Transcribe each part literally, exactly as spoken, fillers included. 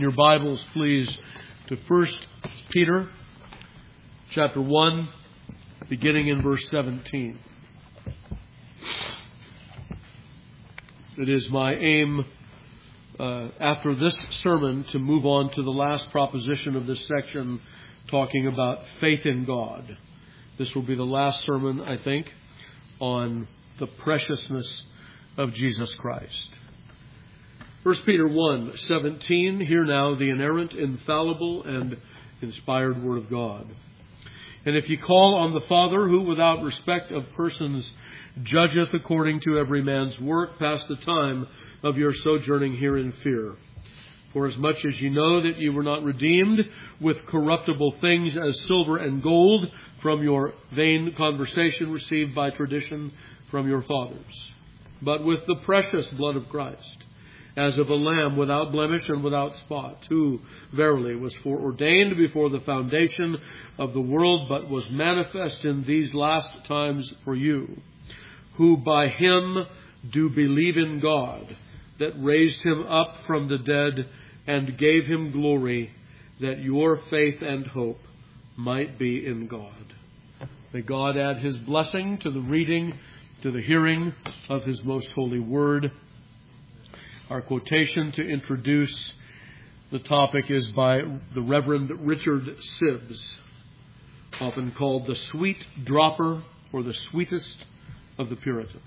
Your Bibles, please, to First Peter chapter one, beginning in verse seventeen. It is my aim uh, after this sermon to move on to the last proposition of this section, talking about faith in God. This will be the last sermon, I think, on the preciousness of Jesus Christ. First Peter one seventeen, hear now the inerrant, infallible, and inspired Word of God. And if ye call on the Father, who without respect of persons judgeth according to every man's work, pass the time of your sojourning here in fear. For as much as ye know that ye were not redeemed with corruptible things as silver and gold from your vain conversation received by tradition from your fathers, but with the precious blood of Christ, as of a lamb without blemish and without spot, who verily was foreordained before the foundation of the world, but was manifest in these last times for you, who by him do believe in God, that raised him up from the dead and gave him glory, that your faith and hope might be in God. May God add his blessing to the reading, to the hearing of his most holy word. Our quotation to introduce the topic is by the Reverend Richard Sibbes, often called the sweet dropper or the sweetest of the Puritans.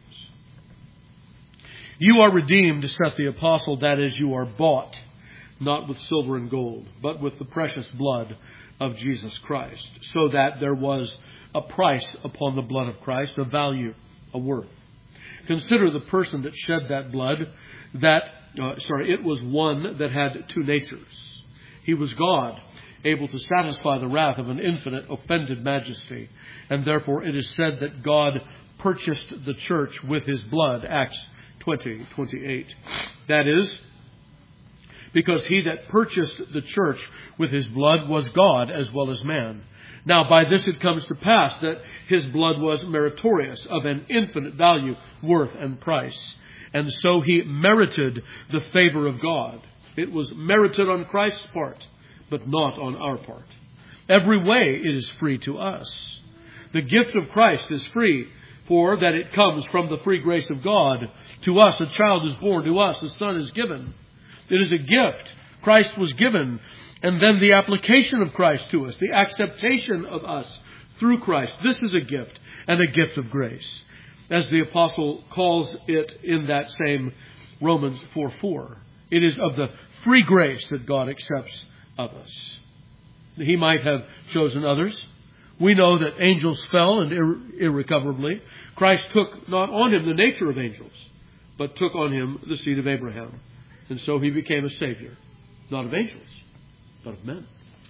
You are redeemed, saith the apostle, that is, you are bought, not with silver and gold, but with the precious blood of Jesus Christ, so that there was a price upon the blood of Christ, a value, a worth. Consider the person that shed that blood. That, uh, sorry, it was one that had two natures. He was God, able to satisfy the wrath of an infinite, offended majesty. And therefore it is said that God purchased the church with his blood, Acts twenty twenty-eight. That is, because he that purchased the church with his blood was God as well as man. Now by this it comes to pass that his blood was meritorious, of an infinite value, worth, and price. And so he merited the favor of God. It was merited on Christ's part, but not on our part. Every way it is free to us. The gift of Christ is free, for that it comes from the free grace of God. To us a child is born, to us a son is given. It is a gift. Christ was given. And then the application of Christ to us, the acceptation of us through Christ. This is a gift, and a gift of grace, as the apostle calls it in that same Romans four four. It is of the free grace that God accepts of us. He might have chosen others. We know that angels fell, and irre- irrecoverably. Christ took not on him the nature of angels, but took on him the seed of Abraham. And so he became a Savior, not of angels, but of men.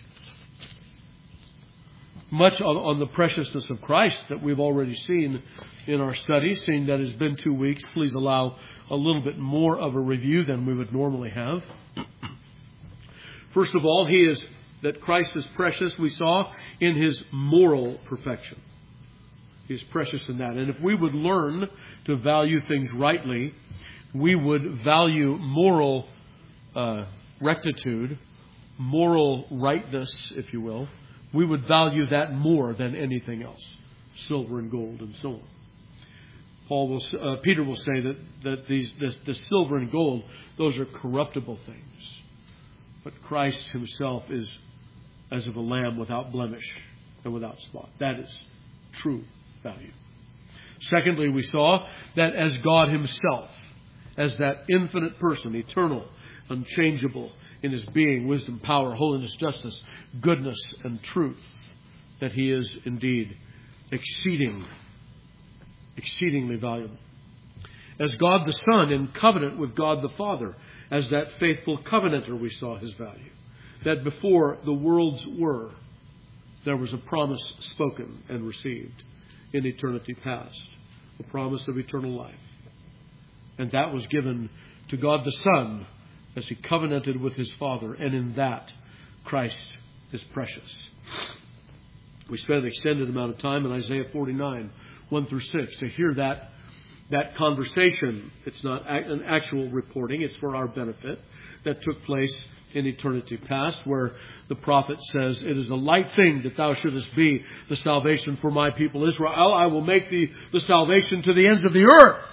Much on, on the preciousness of Christ that we've already seen in our study. Seeing that it's been two weeks, please allow a little bit more of a review than we would normally have. First of all, he is that Christ is precious, we saw, in his moral perfection. He is precious in that. And if we would learn to value things rightly, we would value moral uh, rectitude, moral rightness, if you will. We would value that more than anything else, silver and gold and so on. Paul will, uh, Peter will say that that these this, the silver and gold, those are corruptible things, but Christ Himself is as of a lamb without blemish and without spot. That is true value. Secondly, we saw that as God Himself, as that infinite person, eternal, unchangeable in His being, wisdom, power, holiness, justice, goodness, and truth, that He is indeed exceeding, exceedingly valuable. As God the Son in covenant with God the Father, as that faithful covenanter, we saw His value. That before the worlds were, there was a promise spoken and received in eternity past, a promise of eternal life. And that was given to God the Son as He covenanted with His Father. And in that, Christ is precious. We spent an extended amount of time in Isaiah forty-nine, one through six, to hear that, that conversation. It's not an actual reporting. It's for our benefit. that took place in eternity past, where the prophet says, "It is a light thing that thou shouldest be the salvation for my people Israel. I will make thee the salvation to the ends of the earth."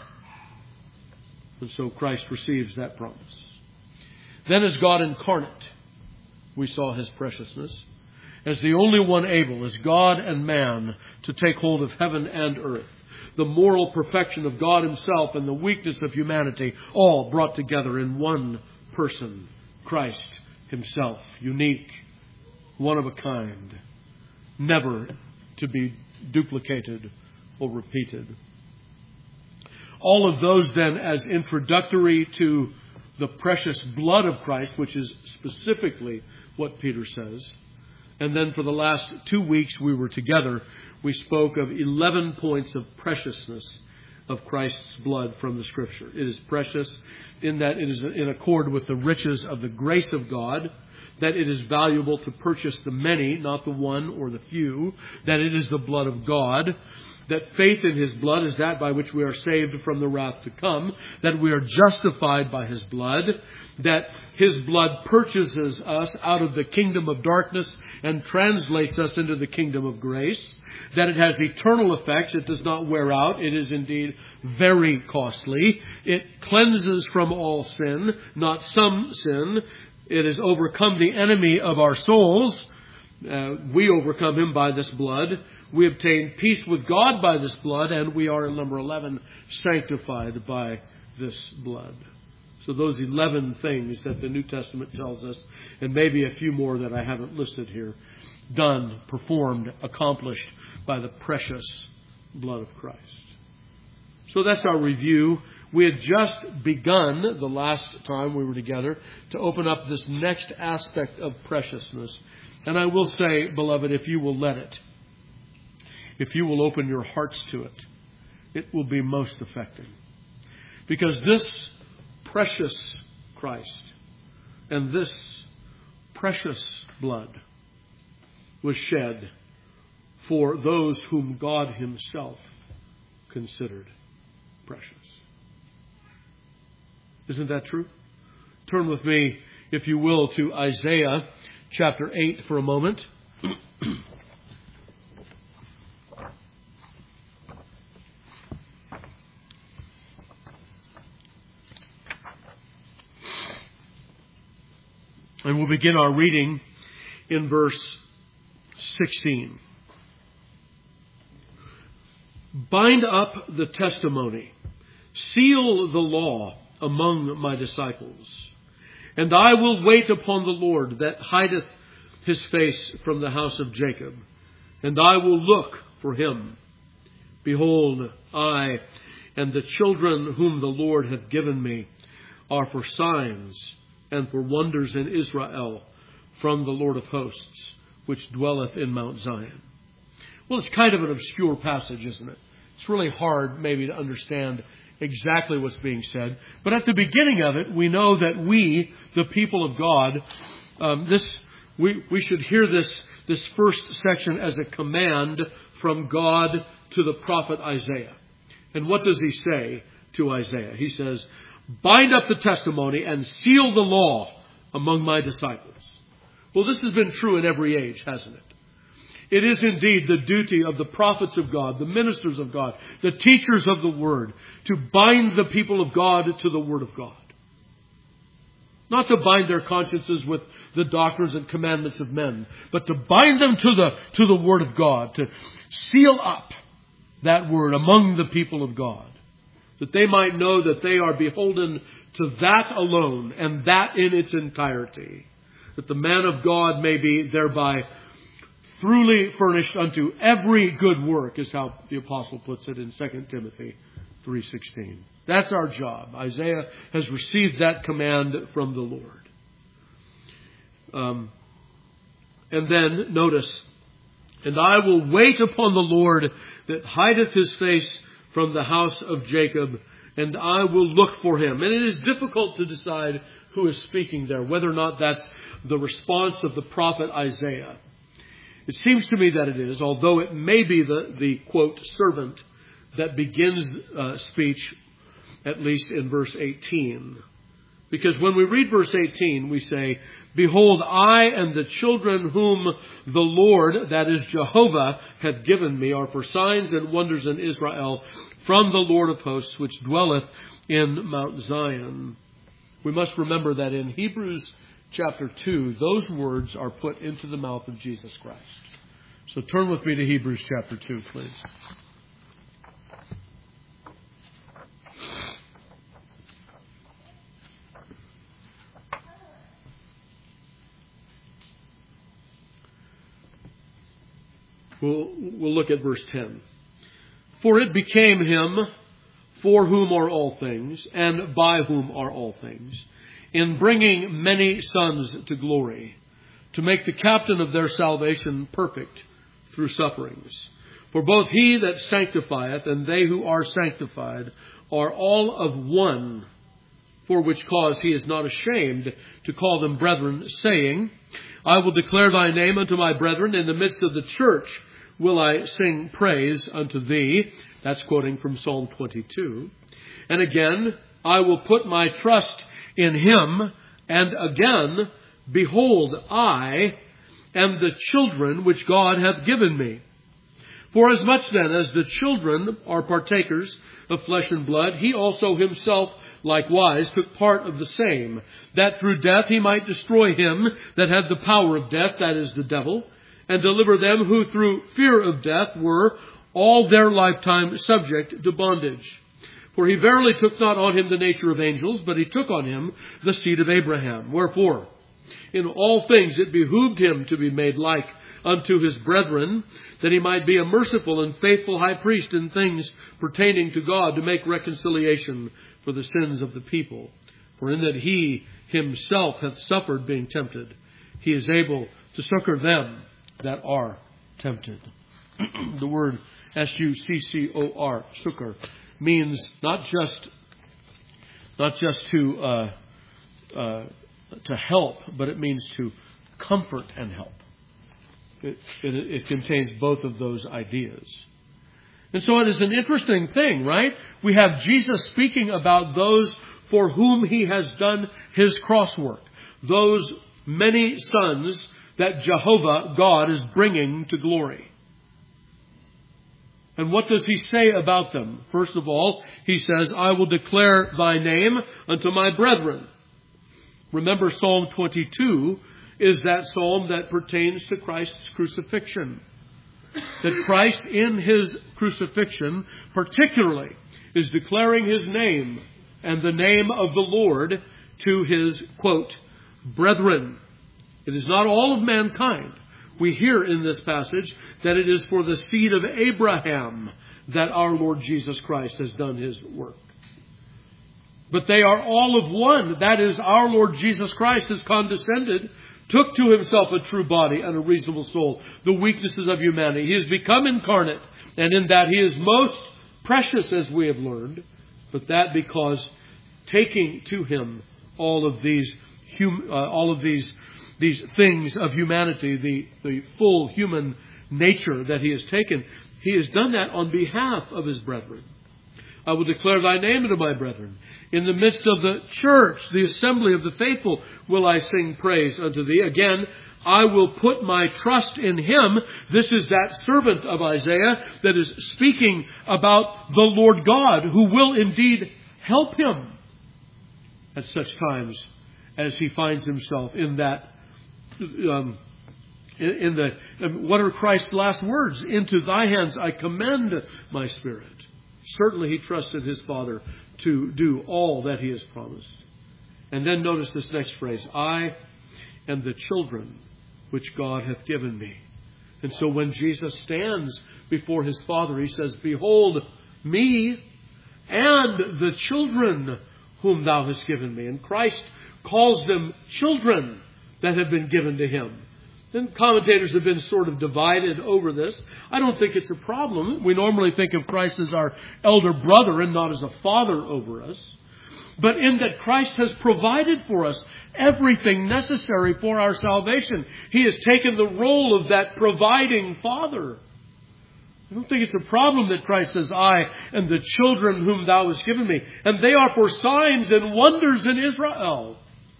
And so Christ receives that promise. Then as God incarnate, we saw his preciousness. As the only one able, as God and man, to take hold of heaven and earth. The moral perfection of God himself and the weakness of humanity, all brought together in one person, Christ himself. Unique, one of a kind, never to be duplicated or repeated. All of those then as introductory to the precious blood of Christ, which is specifically what Peter says. And then for the last two weeks we were together, we spoke of eleven points of preciousness of Christ's blood from the Scripture. It is precious in that it is in accord with the riches of the grace of God, that it is valuable to purchase the many, not the one or the few, that it is the blood of God, that faith in his blood is that by which we are saved from the wrath to come, that we are justified by his blood, that his blood purchases us out of the kingdom of darkness and translates us into the kingdom of grace, that it has eternal effects. It does not wear out. It is indeed very costly. It cleanses from all sin, not some sin. It has overcome the enemy of our souls. Uh, we overcome him by this blood. We obtain peace with God by this blood, and we are, in number eleven, sanctified by this blood. So those eleven things that the New Testament tells us, and maybe a few more that I haven't listed here, done, performed, accomplished by the precious blood of Christ. So that's our review. We had just begun, the last time we were together, to open up this next aspect of preciousness. And I will say, beloved, if you will let it, if you will open your hearts to it, it will be most affecting. Because this precious Christ and this precious blood was shed for those whom God himself considered precious. Isn't that true? Turn with me, if you will, to Isaiah chapter eight for a moment. And we'll begin our reading in verse sixteen. Bind up the testimony, seal the law among my disciples, and I will wait upon the Lord that hideth his face from the house of Jacob, and I will look for him. Behold, I and the children whom the Lord hath given me are for signs and for wonders in Israel from the Lord of hosts, which dwelleth in Mount Zion. Well, it's kind of an obscure passage, isn't it? It's really hard maybe to understand exactly what's being said. But at the beginning of it, we know that we, the people of God, um, this we, we should hear this, this first section as a command from God to the prophet Isaiah. And what does he say to Isaiah? He says, bind up the testimony and seal the law among my disciples. Well, this has been true in every age, hasn't it? It is indeed the duty of the prophets of God, the ministers of God, the teachers of the Word, to bind the people of God to the Word of God. Not to bind their consciences with the doctrines and commandments of men, but to bind them to the, to the Word of God, to seal up that Word among the people of God, that they might know that they are beholden to that alone and that in its entirety, that the man of God may be thereby truly furnished unto every good work, is how the apostle puts it in Second Timothy three sixteen. That's our job. Isaiah has received that command from the Lord. Um, and then, notice, and I will wait upon the Lord that hideth his face from the house of Jacob, and I will look for him. And it is difficult to decide who is speaking there, whether or not that's the response of the prophet Isaiah. It seems to me that it is, although it may be the, the quote, servant that begins uh, speech, at least in verse eighteen. Because when we read verse eighteen, we say, "Behold, I and the children whom the Lord," that is Jehovah, "hath given me, are for signs and wonders in Israel from the Lord of hosts, which dwelleth in Mount Zion." We must remember that in Hebrews chapter two, those words are put into the mouth of Jesus Christ. So turn with me to Hebrews chapter two, please. We'll, we'll look at verse ten. "For it became him, for whom are all things, and by whom are all things, in bringing many sons to glory, to make the captain of their salvation perfect through sufferings. For both he that sanctifieth and they who are sanctified are all of one, for which cause he is not ashamed to call them brethren, saying, I will declare thy name unto my brethren, in the midst of the church will I sing praise unto thee." That's quoting from Psalm twenty-two. "And again, I will put my trust in him. And again, behold, I am the children which God hath given me. For as much then as the children are partakers of flesh and blood, he also himself likewise took part of the same, that through death he might destroy him that had the power of death, that is, the devil, and deliver them who through fear of death were all their lifetime subject to bondage. For he verily took not on him the nature of angels, but he took on him the seed of Abraham. Wherefore, in all things it behooved him to be made like unto his brethren, that he might be a merciful and faithful high priest in things pertaining to God, to make reconciliation for the sins of the people. For in that he himself hath suffered being tempted, he is able to succor them that are tempted." The word S U C C O R, succor, means not just not just to uh, uh, to help, but it means to comfort and help. It, it, it contains both of those ideas. And so it is an interesting thing, right? We have Jesus speaking about those for whom he has done his cross work. Those many sons that Jehovah, God, is bringing to glory. And what does he say about them? First of all, he says, I will declare thy name unto my brethren. Remember, Psalm twenty-two is that psalm that pertains to Christ's crucifixion. That Christ in his crucifixion particularly is declaring his name and the name of the Lord to his, quote, brethren. It is not all of mankind. We hear in this passage that it is for the seed of Abraham that our Lord Jesus Christ has done his work. But they are all of one. That is, our Lord Jesus Christ has condescended, took to himself a true body and a reasonable soul, the weaknesses of humanity. He has become incarnate, and in that he is most precious, as we have learned, but that because taking to him all of these hum, uh, all of these these things of humanity, the, the full human nature that he has taken, he has done that on behalf of his brethren. I will declare thy name unto my brethren. In the midst of the church, the assembly of the faithful, will I sing praise unto thee. Again, I will put my trust in him. This is that servant of Isaiah that is speaking about the Lord God, who will indeed help him at such times as he finds himself in that Um, in the, what are Christ's last words? Into thy hands I commend my spirit. Certainly he trusted his Father to do all that he has promised. And then notice this next phrase, I and the children which God hath given me. And so when Jesus stands before his Father, he says, behold me and the children whom thou hast given me. And Christ calls them children that have been given to him. Then commentators have been sort of divided over this. I don't think it's a problem. We normally think of Christ as our elder brother and not as a father over us. But in that Christ has provided for us everything necessary for our salvation. He has taken the role of that providing father. I don't think it's a problem that Christ says, I and the children whom thou hast given me. And they are for signs and wonders in Israel.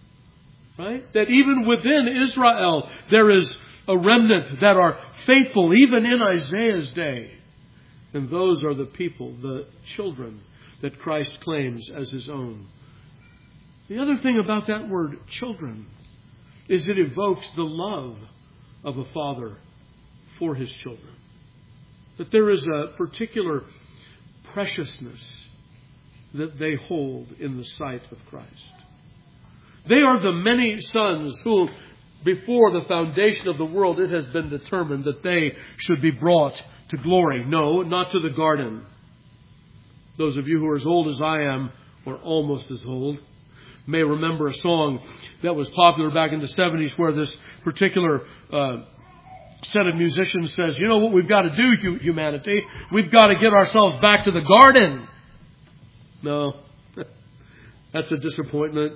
Right? That even within Israel there is a remnant that are faithful, even in Isaiah's day. And those are the people, the children, that Christ claims as his own. The other thing about that word, children, is it evokes the love of a father for his children. That there is a particular preciousness that they hold in the sight of Christ. They are the many sons who, before the foundation of the world, it has been determined that they should be brought to glory. No, not to the garden. Those of you who are as old as I am, or almost as old, may remember a song that was popular back in the seventies where this particular uh, set of musicians says, you know what we've got to do, humanity? We've got to get ourselves back to the garden. No, that's a disappointment.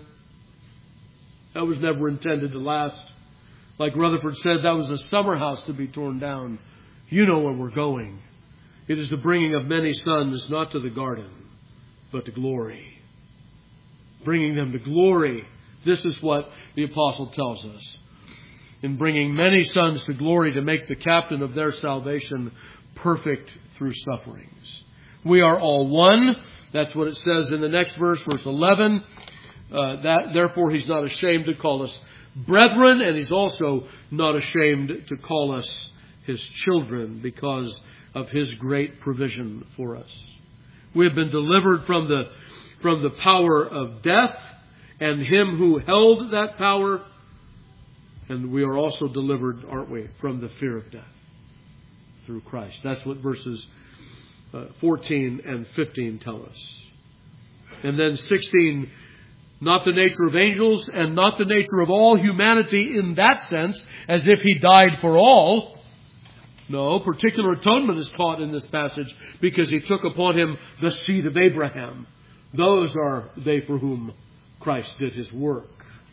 That was never intended to last. Like Rutherford said, that was a summer house to be torn down. You know where we're going. It is the bringing of many sons, not to the garden, but to glory. Bringing them to glory. This is what the apostle tells us. In bringing many sons to glory to make the captain of their salvation perfect through sufferings. We are all one. That's what it says in the next verse, verse eleven. Uh, that therefore he's not ashamed to call us brethren, and he's also not ashamed to call us his children because of his great provision for us. We have been delivered from the from the power of death and him who held that power, and we are also delivered, aren't we, from the fear of death through Christ. That's what verses uh, fourteen and fifteen tell us. And then sixteen, not the nature of angels and not the nature of all humanity in that sense, as if he died for all. No, particular atonement is taught in this passage because he took upon him the seed of Abraham. Those are they for whom Christ did his work.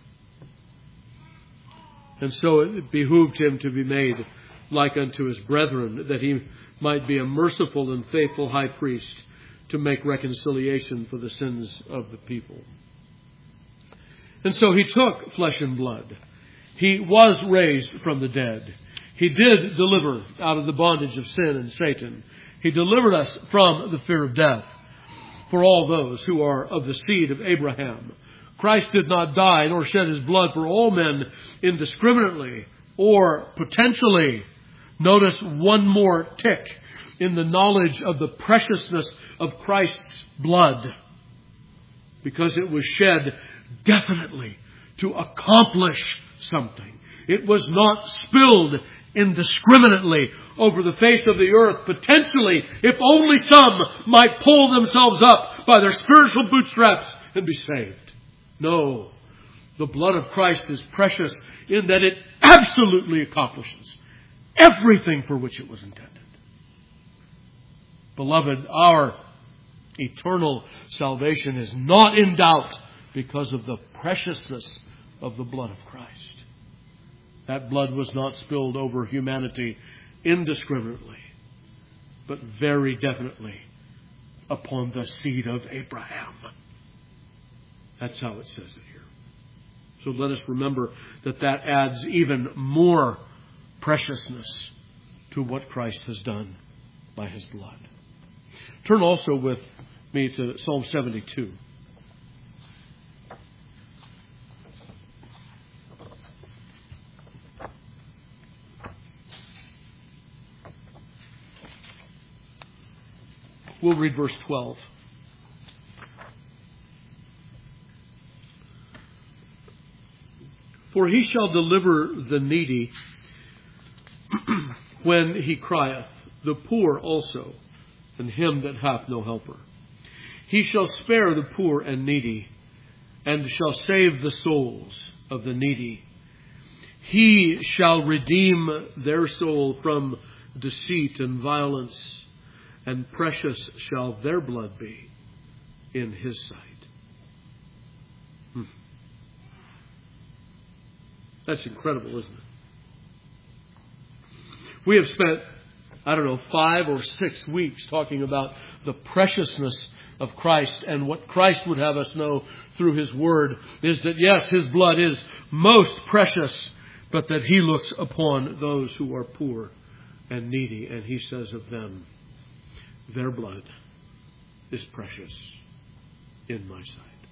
And so it behooved him to be made like unto his brethren, that he might be a merciful and faithful high priest to make reconciliation for the sins of the people. And so he took flesh and blood. He was raised from the dead. He did deliver out of the bondage of sin and Satan. He delivered us from the fear of death for all those who are of the seed of Abraham. Christ did not die nor shed his blood for all men indiscriminately or potentially. Notice one more tick in the knowledge of the preciousness of Christ's blood, because it was shed definitely to accomplish something. It was not spilled indiscriminately over the face of the earth, potentially, if only some might pull themselves up by their spiritual bootstraps and be saved. No, the blood of Christ is precious in that it absolutely accomplishes everything for which it was intended. Beloved, our eternal salvation is not in doubt because of the preciousness of the blood of Christ. That blood was not spilled over humanity indiscriminately, but very definitely upon the seed of Abraham. That's how it says it here. So let us remember that that adds even more preciousness to what Christ has done by his blood. Turn also with me to Psalm seventy-two. We'll read verse twelve. For he shall deliver the needy when he crieth, the poor also, and him that hath no helper. He shall spare the poor and needy, and shall save the souls of the needy. He shall redeem their soul from deceit and violence, and precious shall their blood be in his sight. Hmm. That's incredible, isn't it? We have spent I don't know, five or six weeks talking about the preciousness of Christ, and what Christ would have us know through His Word is that, yes, His blood is most precious, but that He looks upon those who are poor and needy, and He says of them, their blood is precious in my sight.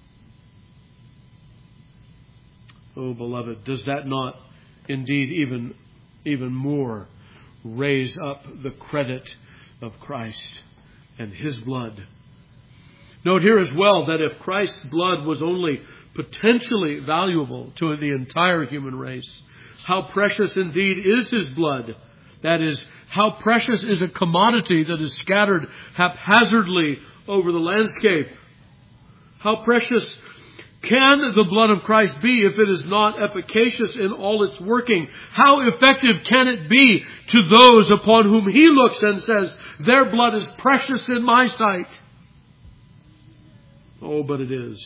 Oh, beloved, does that not indeed even, even more raise up the credit of Christ and His blood? Note here as well that if Christ's blood was only potentially valuable to the entire human race, how precious indeed is His blood. That is, how precious is a commodity that is scattered haphazardly over the landscape. How precious can the blood of Christ be if it is not efficacious in all its working? How effective can it be to those upon whom He looks and says, their blood is precious in my sight? Oh, but it is.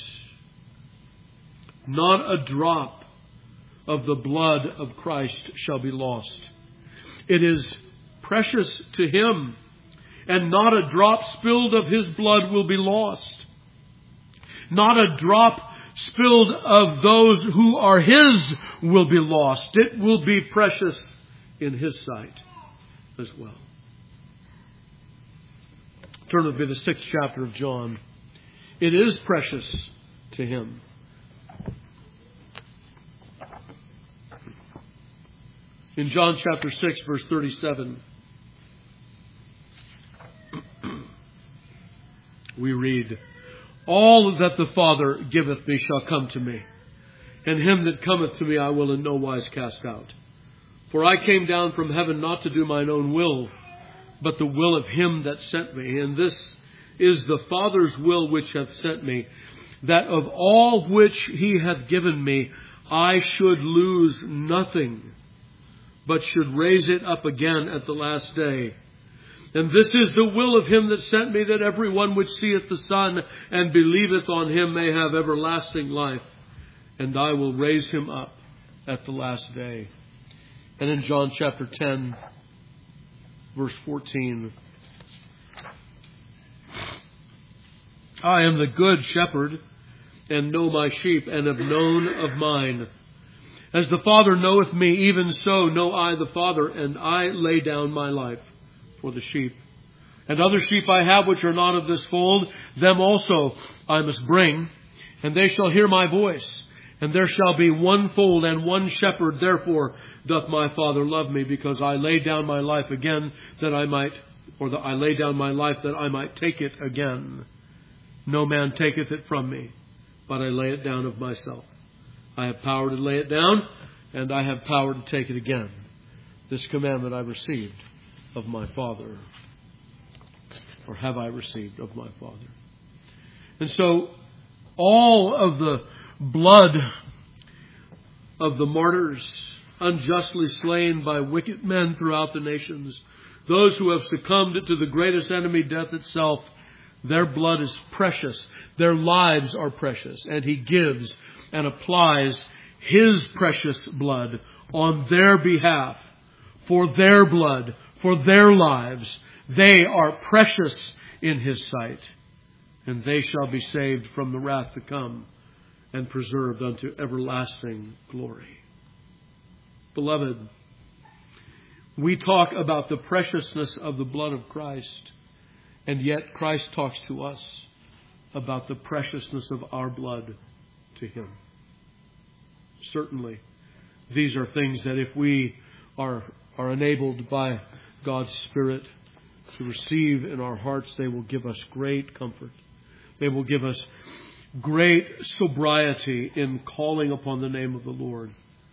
Not a drop of the blood of Christ shall be lost. It is precious to Him, and not a drop spilled of His blood will be lost. Not a drop spilled of those who are His will be lost. It will be precious in His sight as well. Turn with me to the sixth chapter of John. It is precious to Him. In John chapter six, verse thirty-seven, we read, all that the Father giveth me shall come to me, and him that cometh to me I will in no wise cast out. For I came down from heaven not to do mine own will, but the will of Him that sent me. And this is the Father's will which hath sent me, that of all which He hath given me I should lose nothing, but should raise it up again at the last day. And this is the will of Him that sent me, that every one which seeth the Son and believeth on Him may have everlasting life, and I will raise him up at the last day. And in John chapter ten, verse fourteen, I am the good shepherd, and know my sheep, and have known of mine. As the Father knoweth me, even so know I the Father, and I lay down my life for the sheep. And other sheep I have which are not of this fold, them also I must bring, and they shall hear my voice. And there shall be one fold and one shepherd. Therefore doth my Father love me, because I lay down my life again, that I might, or that I lay down my life that I might take it again. No man taketh it from me, but I lay it down of myself. I have power to lay it down, and I have power to take it again. This commandment I received of my Father. Or have I received of my Father. And so, all of the blood of the martyrs, unjustly slain by wicked men throughout the nations, those who have succumbed to the greatest enemy, death itself, their blood is precious. Their lives are precious. And He gives and applies His precious blood on their behalf, for their blood, for their lives. They are precious in His sight, and they shall be saved from the wrath to come and preserved unto everlasting glory. Beloved, we talk about the preciousness of the blood of Christ, and yet Christ talks to us about the preciousness of our blood to Him. Certainly, these are things that if we are, are enabled by God's Spirit to receive in our hearts, they will give us great comfort. They will give us great sobriety in calling upon the name of the Lord.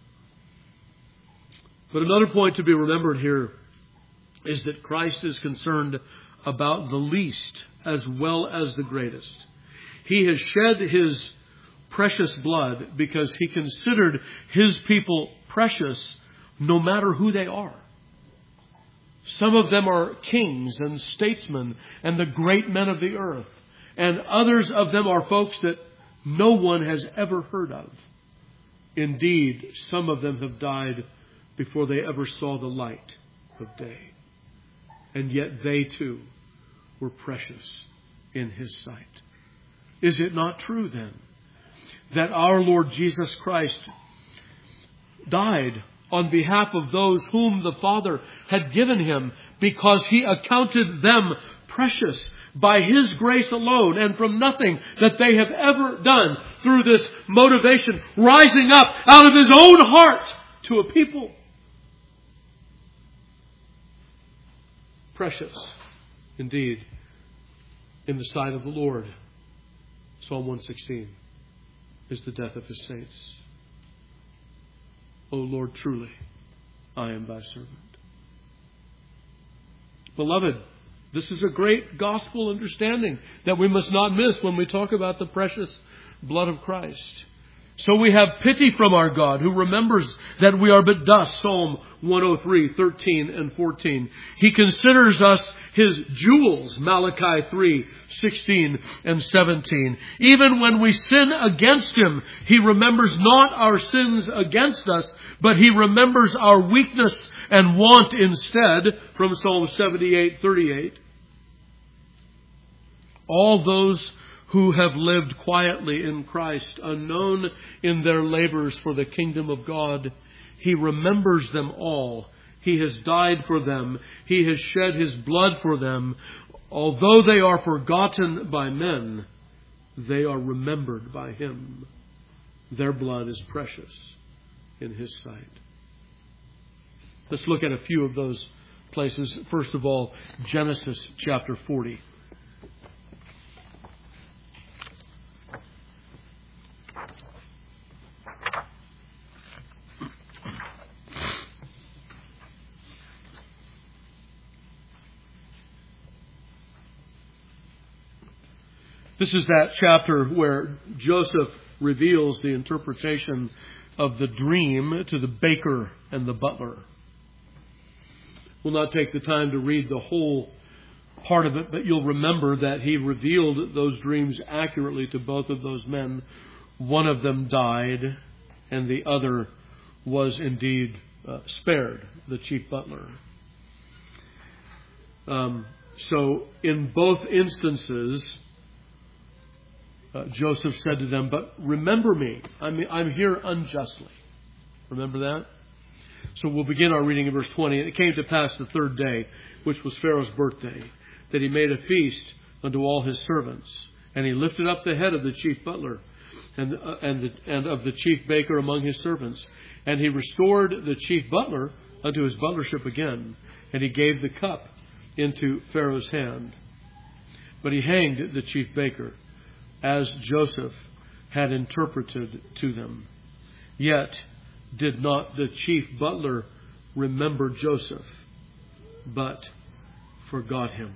But another point to be remembered here is that Christ is concerned about the least as well as the greatest. He has shed His precious blood because He considered His people precious no matter who they are. Some of them are kings and statesmen and the great men of the earth. And others of them are folks that no one has ever heard of. Indeed, some of them have died before they ever saw the light of day. and yet they too were precious in His sight. Is it not true then that our Lord Jesus Christ died on behalf of those whom the Father had given Him because He accounted them precious by His grace alone and from nothing that they have ever done, through this motivation rising up out of His own heart to a people? Precious indeed in the sight of the Lord. Psalm one sixteen is the death of His saints. O Lord, truly, I am Thy servant. Beloved, this is a great gospel understanding that we must not miss when we talk about the precious blood of Christ. So we have pity from our God, who remembers that we are but dust. Psalm one oh three, thirteen and fourteen. He considers us His jewels. Malachi three, sixteen and seventeen. Even when we sin against Him, He remembers not our sins against us, but He remembers our weakness and want instead, from Psalm seventy-eight, thirty-eight. All those who have lived quietly in Christ, unknown in their labors for the kingdom of God, He remembers them all. He has died for them. He has shed His blood for them. Although they are forgotten by men, they are remembered by Him. Their blood is precious in His sight. Let's look at a few of those places. First of all, Genesis chapter forty. This is that chapter where Joseph reveals the interpretation of the dream to the baker and the butler. We'll not take the time to read the whole part of it, but you'll remember that he revealed those dreams accurately to both of those men. One of them died, and the other was indeed uh, spared, the chief butler. Um, so in both instances, uh, Joseph said to them, "But remember me, I'm, I'm here unjustly." Remember that? So we'll begin our reading in verse twenty. "And it came to pass the third day, which was Pharaoh's birthday, that he made a feast unto all his servants. And he lifted up the head of the chief butler and, uh, and, the, and of the chief baker among his servants. And he restored the chief butler unto his butlership again. And he gave the cup into Pharaoh's hand. But he hanged the chief baker, as Joseph had interpreted to them. Yet did not the chief butler remember Joseph, but forgot him."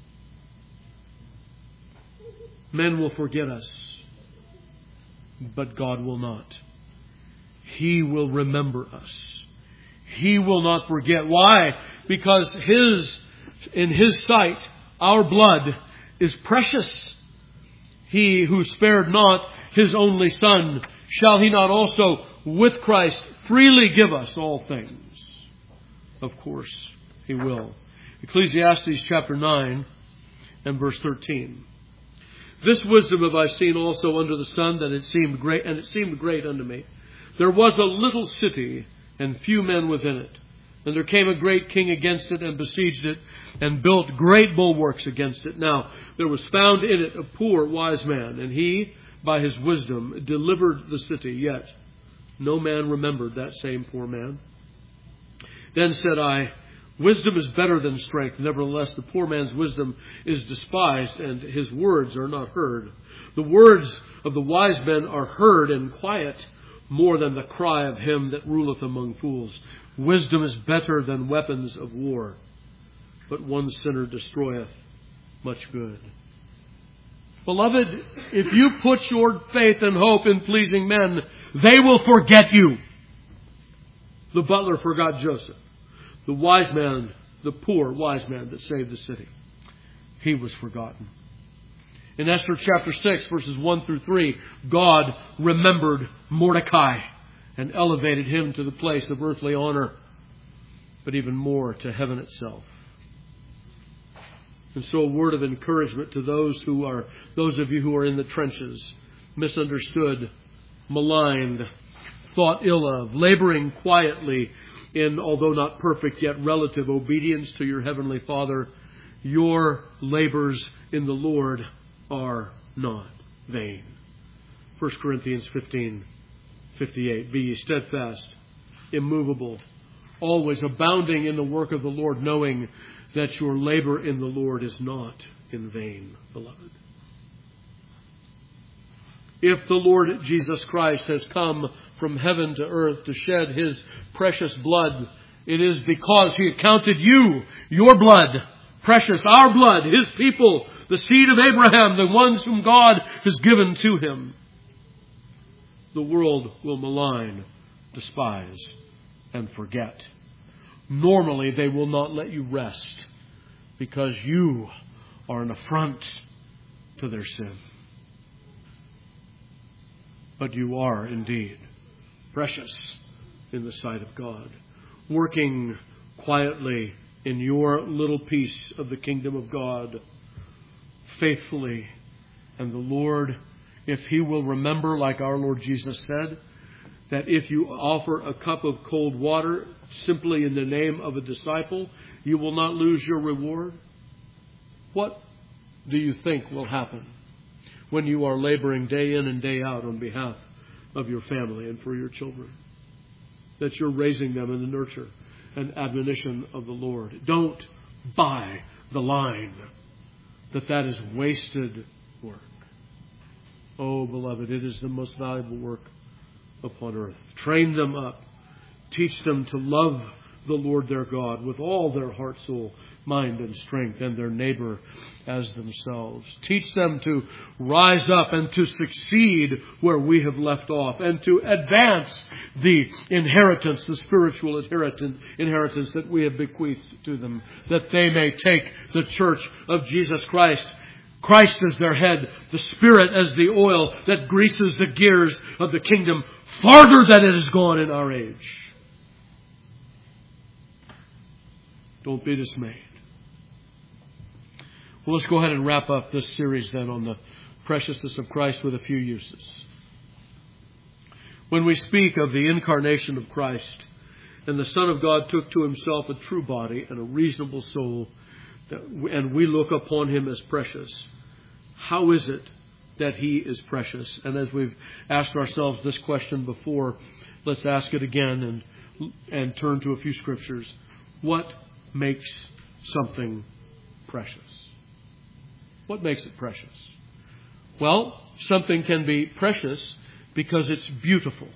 Men will forget us, but God will not. He will remember us. He will not forget. Why? Because His, in His sight, our blood is precious. He who spared not His only Son, shall He not also with Christ freely give us all things? Of course He will. Ecclesiastes chapter nine and verse thirteen. "This wisdom have I seen also under the sun, that it seemed great, and it seemed great unto me. There was a little city, and few men within it. And there came a great king against it, and besieged it, and built great bulwarks against it. Now there was found in it a poor wise man, and he, by his wisdom, delivered the city. Yet no man remembered that same poor man. Then said I, Wisdom is better than strength. Nevertheless, the poor man's wisdom is despised, and his words are not heard. The words of the wise men are heard in quiet, more than the cry of him that ruleth among fools. Wisdom is better than weapons of war, but one sinner destroyeth much good." Beloved, if you put your faith and hope in pleasing men, they will forget you. The butler forgot Joseph. The wise man, the poor wise man that saved the city, he was forgotten. In Esther chapter six, verses one through three, God remembered Mordecai and elevated him to the place of earthly honor, but even more to heaven itself. And so a word of encouragement to those who are, those of you who are in the trenches, misunderstood, maligned, thought ill of, laboring quietly in, although not perfect, yet relative obedience to your Heavenly Father. Your labors in the Lord are not vain. First Corinthians fifteen fifty-eight. Be ye steadfast, immovable, always abounding in the work of the Lord, knowing that your labor in the Lord is not in vain, beloved. If the Lord Jesus Christ has come from heaven to earth to shed His precious blood, it is because He accounted you, your blood, precious, our blood, His people, the seed of Abraham, the ones whom God has given to Him. The world will malign, despise, and forget. Normally, they will not let you rest because you are an affront to their sin. But you are indeed precious in the sight of God, working quietly in your little piece of the kingdom of God, faithfully. And the Lord, if He will remember, like our Lord Jesus said, that if you offer a cup of cold water simply in the name of a disciple, you will not lose your reward. What do you think will happen when you are laboring day in and day out on behalf of your family and for your children? That you're raising them in the nurture and admonition of the Lord. Don't buy the line that that is wasted work. Oh, beloved, it is the most valuable work upon earth. Train them up. Teach them to love the Lord their God with all their heart, soul, mind, and strength, and their neighbor as themselves. Teach them to rise up and to succeed where we have left off, and to advance the inheritance, the spiritual inheritance, inheritance that we have bequeathed to them, that they may take the church of Jesus Christ, Christ as their head, the Spirit as the oil that greases the gears of the kingdom farther than it has gone in our age. Don't be dismayed. Well, let's go ahead and wrap up this series then on the preciousness of Christ with a few uses. When we speak of the incarnation of Christ, and the Son of God took to Himself a true body and a reasonable soul, and we look upon Him as precious, how is it that He is precious? And as we've asked ourselves this question before, let's ask it again and, and turn to a few scriptures. What makes something precious? What makes it precious? Well, something can be precious because it's beautiful.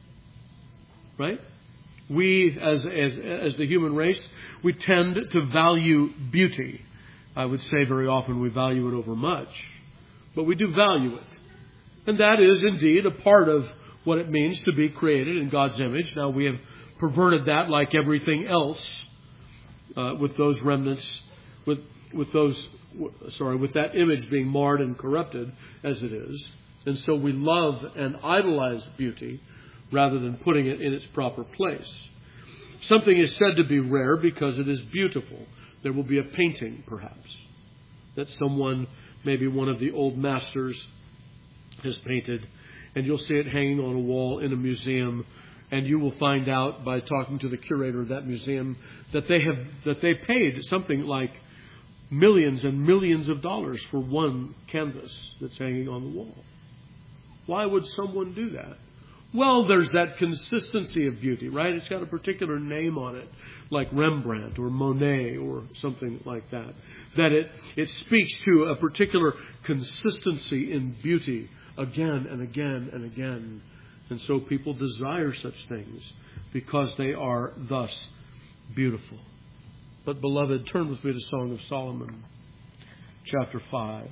Right? We, as, as, as the human race, we tend to value beauty. I would say very often we value it over much. But we do value it. And that is indeed a part of what it means to be created in God's image. Now, we have perverted that like everything else. Uh, with those remnants, with with those, sorry, with that image being marred and corrupted as it is. And so we love and idolize beauty rather than putting it in its proper place. Something is said to be rare because it is beautiful. There will be a painting, perhaps, that someone, maybe one of the old masters, has painted, and you'll see it hanging on a wall in a museum. And you will find out by talking to the curator of that museum that they have that they paid something like millions and millions of dollars for one canvas that's hanging on the wall. Why would someone do that? Well, there's that consistency of beauty, right? It's got a particular name on it, like Rembrandt or Monet or something like that. That it, it speaks to a particular consistency in beauty again and again and again. And so people desire such things because they are thus beautiful. But beloved, turn with me to Song of Solomon, chapter five.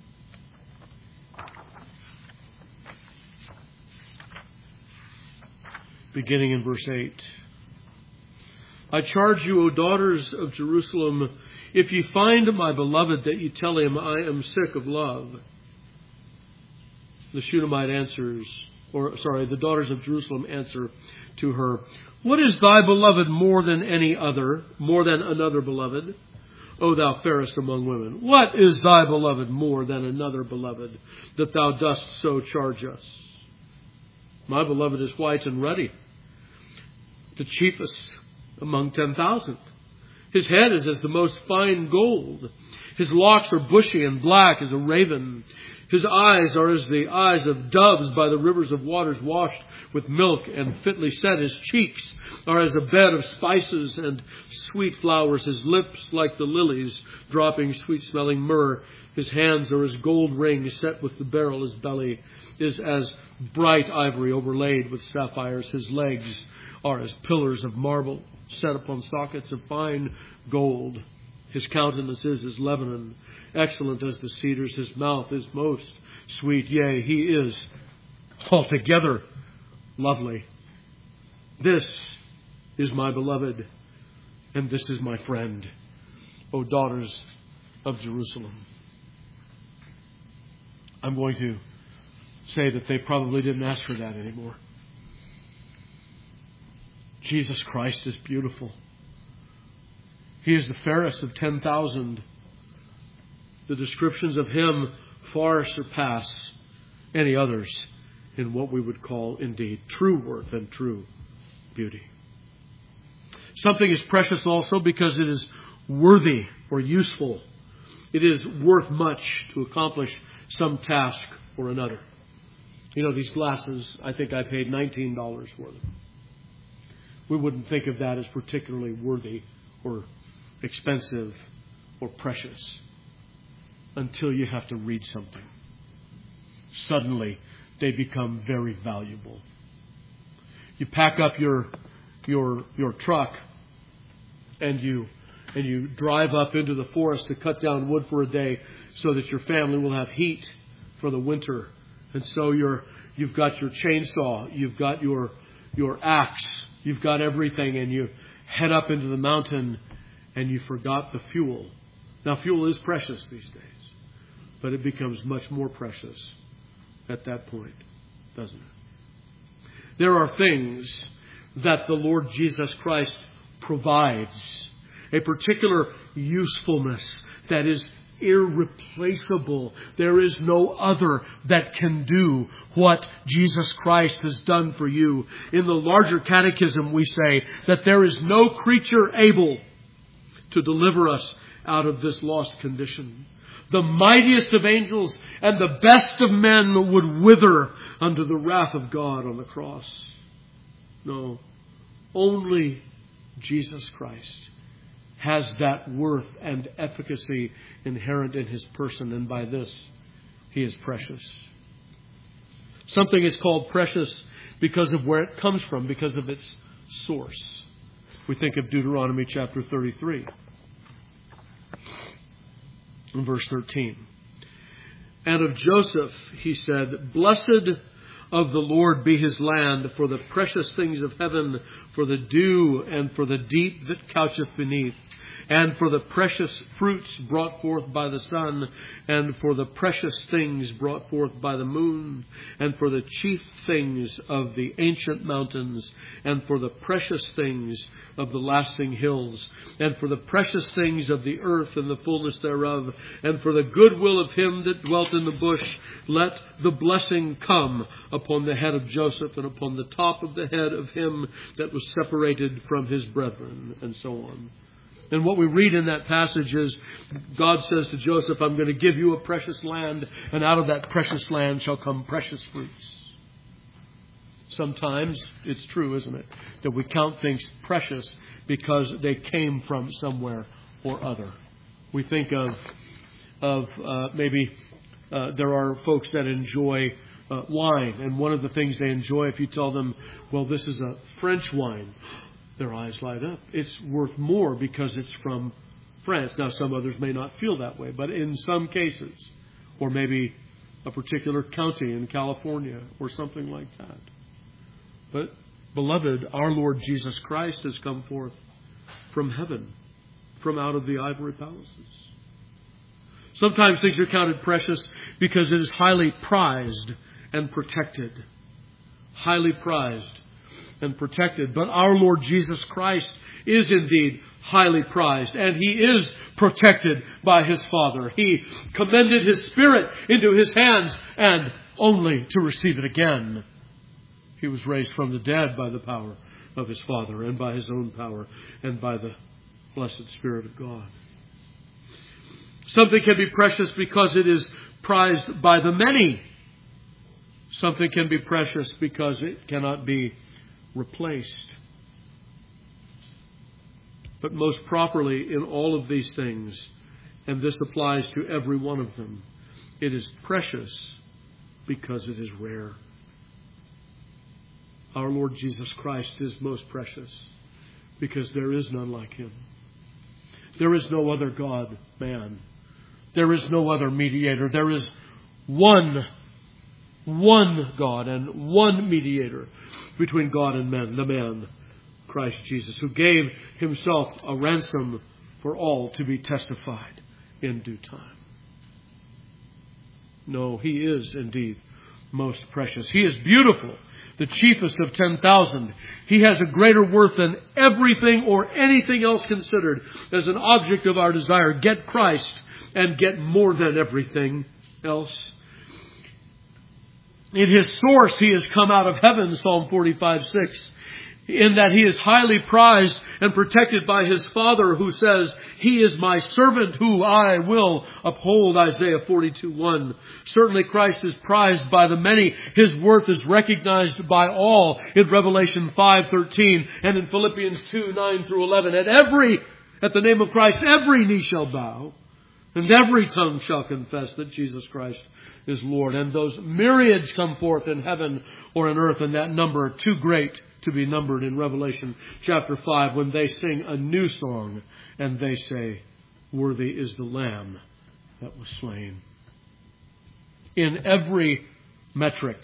Beginning in verse eight. I charge you, O daughters of Jerusalem, if ye find my beloved, that ye tell him, I am sick of love. The Shunammite answers, or sorry, the daughters of Jerusalem answer to her, what is thy beloved more than any other, more than another beloved? O thou fairest among women? What is thy beloved more than another beloved, that thou dost so charge us? My beloved is white and ruddy, the chiefest among ten thousand. His head is as the most fine gold. His locks are bushy and black as a raven. His eyes are as the eyes of doves by the rivers of waters washed with milk and fitly set. His cheeks are as a bed of spices and sweet flowers. His lips like the lilies, dropping sweet-smelling myrrh. His hands are as gold rings set with the beryl. His belly is as bright ivory overlaid with sapphires. His legs are as pillars of marble set upon sockets of fine gold. His countenance is as Lebanon, excellent as the cedars. His mouth is most sweet. Yea, he is altogether lovely. This is my beloved, and this is my friend, O daughters of Jerusalem. I'm going to say that they probably didn't ask for that anymore. Jesus Christ is beautiful. He is the fairest of ten thousand. The descriptions of Him far surpass any others in what we would call, indeed, true worth and true beauty. Something is precious also because it is worthy or useful. It is worth much to accomplish some task or another. You know, these glasses, I think I paid nineteen dollars for them. We wouldn't think of that as particularly worthy or expensive or precious until you have to read something. Suddenly, they become very valuable. You pack up your your your truck and you and you drive up into the forest to cut down wood for a day so that your family will have heat for the winter. And so you're you've got your chainsaw, you've got your your axe, you've got everything, and you head up into the mountain and you forgot the fuel. Now, fuel is precious these days, but it becomes much more precious at that point, doesn't it? There are things that the Lord Jesus Christ provides, a particular usefulness that is irreplaceable. There is no other that can do what Jesus Christ has done for you. In the larger catechism, we say that there is no creature able to deliver us out of this lost condition. The mightiest of angels and the best of men would wither under the wrath of God on the cross. No, only Jesus Christ has that worth and efficacy inherent in His person, and by this He is precious. Something is called precious because of where it comes from, because of its source. We think of Deuteronomy chapter thirty-three. In verse thirteen. And of Joseph he said, Blessed of the Lord be his land, for the precious things of heaven, for the dew, and for the deep that coucheth beneath, and for the precious fruits brought forth by the sun, and for the precious things brought forth by the moon, and for the chief things of the ancient mountains, and for the precious things of the lasting hills, and for the precious things of the earth and the fullness thereof, and for the goodwill of him that dwelt in the bush, let the blessing come upon the head of Joseph, and upon the top of the head of him that was separated from his brethren, and so on. And what we read in that passage is God says to Joseph, I'm going to give you a precious land, and out of that precious land shall come precious fruits. Sometimes it's true, isn't it, that we count things precious because they came from somewhere or other. We think of of uh, maybe uh, there are folks that enjoy uh, wine, and one of the things they enjoy, if you tell them, well, this is a French wine, their eyes light up. It's worth more because it's from France. Now, some others may not feel that way, but in some cases, or maybe a particular county in California or something like that. But, beloved, our Lord Jesus Christ has come forth from heaven, from out of the ivory palaces. Sometimes things are counted precious because it is highly prized and protected. Highly prized and protected. But our Lord Jesus Christ is indeed highly prized, and He is protected by His Father. He commended His Spirit into His hands, and only to receive it again. He was raised from the dead by the power of His Father, and by His own power, and by the blessed Spirit of God. Something can be precious because it is prized by the many. Something can be precious because it cannot be replaced. But most properly in all of these things, and this applies to every one of them, it is precious because it is rare. Our Lord Jesus Christ is most precious because there is none like Him. There is no other God, man. There is no other mediator. There is one, one God and one mediator between God and men, the man, Christ Jesus, who gave Himself a ransom for all to be testified in due time. No, He is indeed most precious. He is beautiful, the chiefest of ten thousand. He has a greater worth than everything or anything else considered as an object of our desire. Get Christ and get more than everything else. In His source, He has come out of heaven, Psalm forty-five six. In that He is highly prized and protected by His Father, who says, He is my servant who I will uphold, Isaiah forty-two one. Certainly Christ is prized by the many. His worth is recognized by all in Revelation five thirteen and in Philippians two nine through eleven. At every, at the name of Christ, every knee shall bow and every tongue shall confess that Jesus Christ is Lord. And those myriads come forth in heaven or in earth, and that number too great to be numbered in Revelation chapter five, when they sing a new song and they say, Worthy is the Lamb that was slain. In every metric,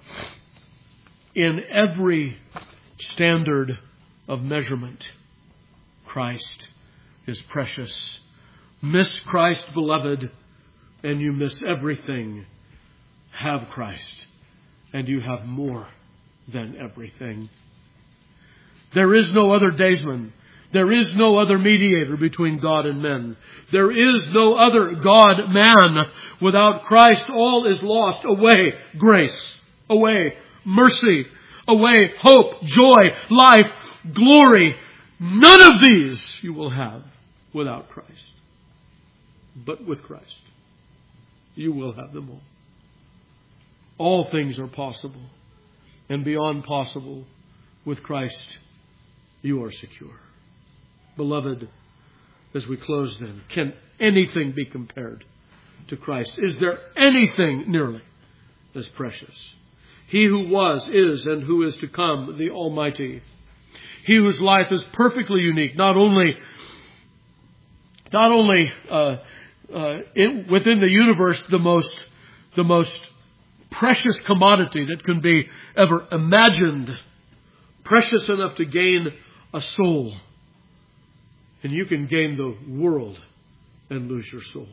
in every standard of measurement, Christ is precious. Miss Christ, beloved, and you miss everything. Have Christ, and you have more than everything. There is no other daysman. There is no other mediator between God and men. There is no other God-man. Without Christ, all is lost. Away grace, away mercy, away hope, joy, life, glory. None of these you will have without Christ. But with Christ, you will have them all. All things are possible, and beyond possible, with Christ, you are secure. Beloved, as we close then, can anything be compared to Christ? Is there anything nearly as precious? He who was, is, and who is to come, the Almighty. He whose life is perfectly unique, not only, not only uh, uh, in, within the universe, the most, the most precious commodity that can be ever imagined, precious enough to gain a soul. And you can gain the world and lose your soul.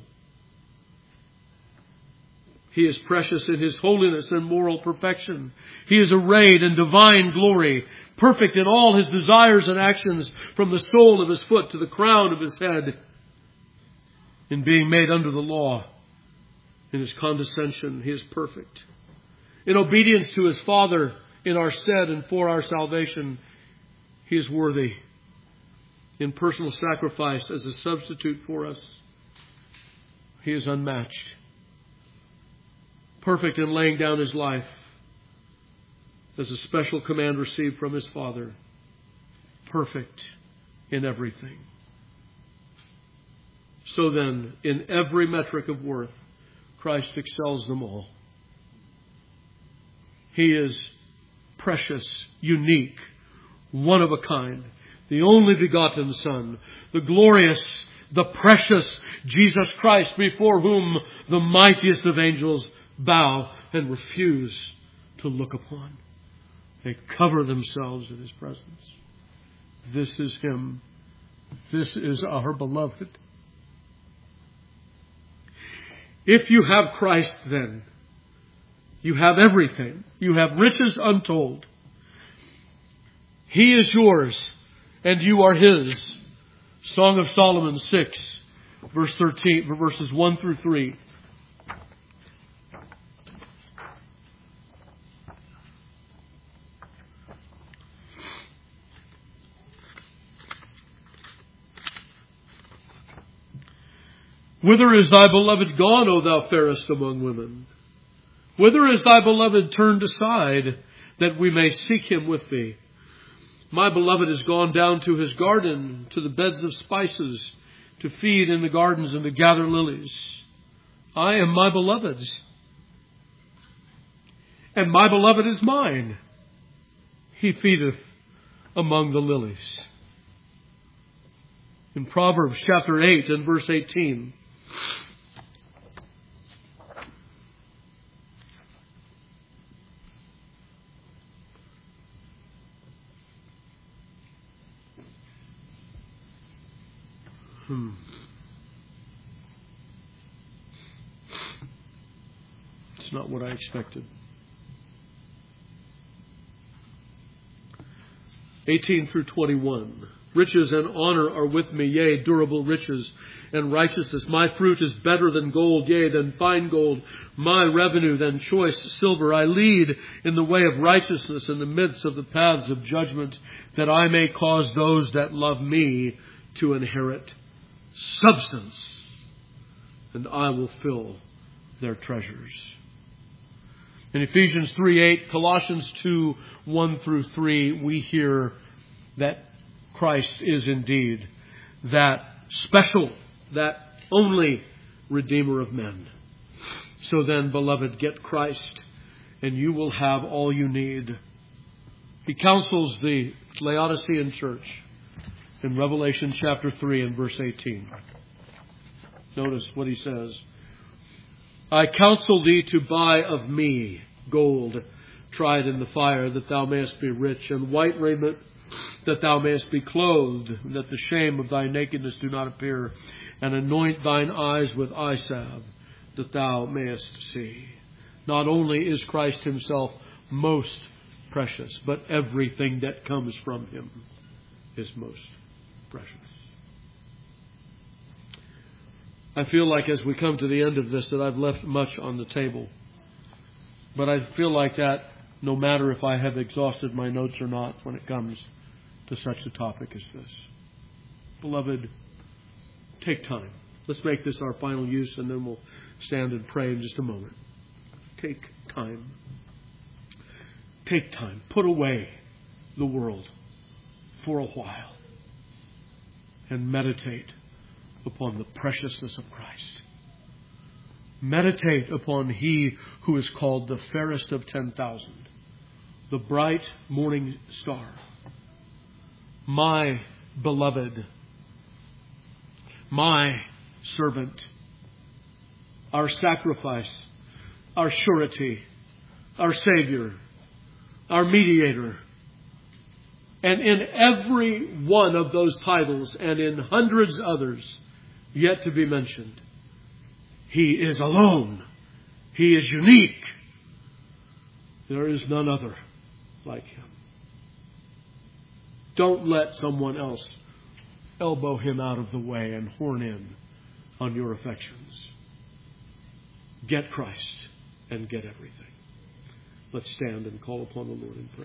He is precious in His holiness and moral perfection. He is arrayed in divine glory, perfect in all His desires and actions, from the sole of His foot to the crown of His head. In being made under the law, in His condescension, He is perfect. In obedience to His Father, in our stead and for our salvation, He is worthy. In personal sacrifice as a substitute for us, He is unmatched. Perfect in laying down His life as a special command received from His Father. Perfect in everything. So then, in every metric of worth, Christ excels them all. He is precious, unique, one of a kind, the only begotten Son, the glorious, the precious Jesus Christ, before whom the mightiest of angels bow and refuse to look upon. They cover themselves in His presence. This is Him. This is our beloved. If you have Christ, then, you have everything. You have riches untold. He is yours, and you are His. Song of Solomon six. verse thirteen, verses one through three. Whither is thy beloved gone, O thou fairest among women? Whither is thy beloved turned aside, that we may seek him with thee? My beloved is gone down to his garden, to the beds of spices, to feed in the gardens and to gather lilies. I am my beloved's, and my beloved is mine. He feedeth among the lilies. In Proverbs chapter eight and verse eighteen, Hmm. It's not what I expected. eighteen through twenty-one. Riches and honor are with me, yea, durable riches and righteousness. My fruit is better than gold, yea, than fine gold. My revenue than choice silver. I lead in the way of righteousness in the midst of the paths of judgment, that I may cause those that love me to inherit substance, and I will fill their treasures. In Ephesians three eight, Colossians two one through three, we hear that Christ is indeed that special, that only Redeemer of men. So then, beloved, get Christ, and you will have all you need. He counsels the Laodicean church in Revelation chapter three and verse eighteen. Notice what he says. I counsel thee to buy of me gold tried in the fire, that thou mayest be rich, and white raiment, that thou mayest be clothed, and that the shame of thy nakedness do not appear, and anoint thine eyes with eye salve, that thou mayest see. Not only is Christ himself most precious, but everything that comes from him is most precious. I feel like as we come to the end of this that I've left much on the table. But I feel like that no matter if I have exhausted my notes or not when it comes to such a topic as this. Beloved, take time. Let's make this our final use, and then we'll stand and pray in just a moment. Take time. Take time. Put away the world for a while and meditate upon the preciousness of Christ. Meditate upon He who is called the fairest of ten thousand, the bright morning star, my beloved, my servant, our sacrifice, our surety, our Savior, our mediator. And in every one of those titles, and in hundreds others yet to be mentioned, He is alone. He is unique. There is none other like Him. Don't let someone else elbow Him out of the way and horn in on your affections. Get Christ and get everything. Let's stand and call upon the Lord in prayer.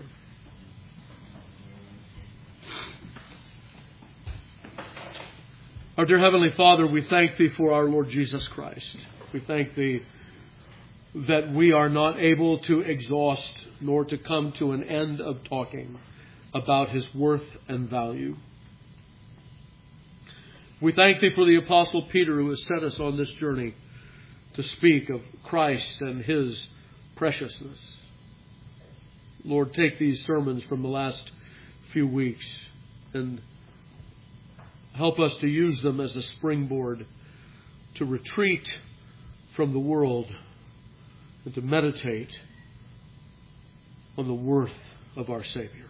Our dear Heavenly Father, we thank Thee for our Lord Jesus Christ. We thank Thee that we are not able to exhaust nor to come to an end of talking about His worth and value. We thank Thee for the Apostle Peter, who has set us on this journey to speak of Christ and His preciousness. Lord, take these sermons from the last few weeks and help us to use them as a springboard to retreat from the world and to meditate on the worth of our Savior.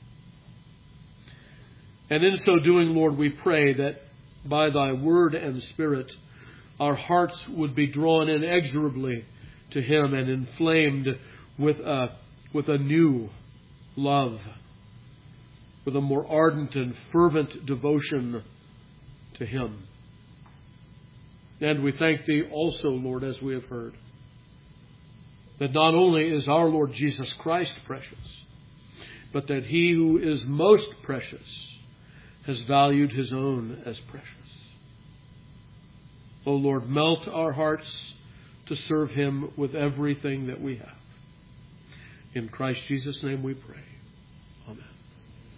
And in so doing, Lord, we pray that by Thy Word and Spirit, our hearts would be drawn inexorably to Him and inflamed with a, with a new love, with a more ardent and fervent devotion to Him. And we thank Thee also, Lord, as we have heard, that not only is our Lord Jesus Christ precious, but that He who is most precious has valued His own as precious. O Lord, melt our hearts to serve Him with everything that we have. In Christ Jesus' name we pray. Amen.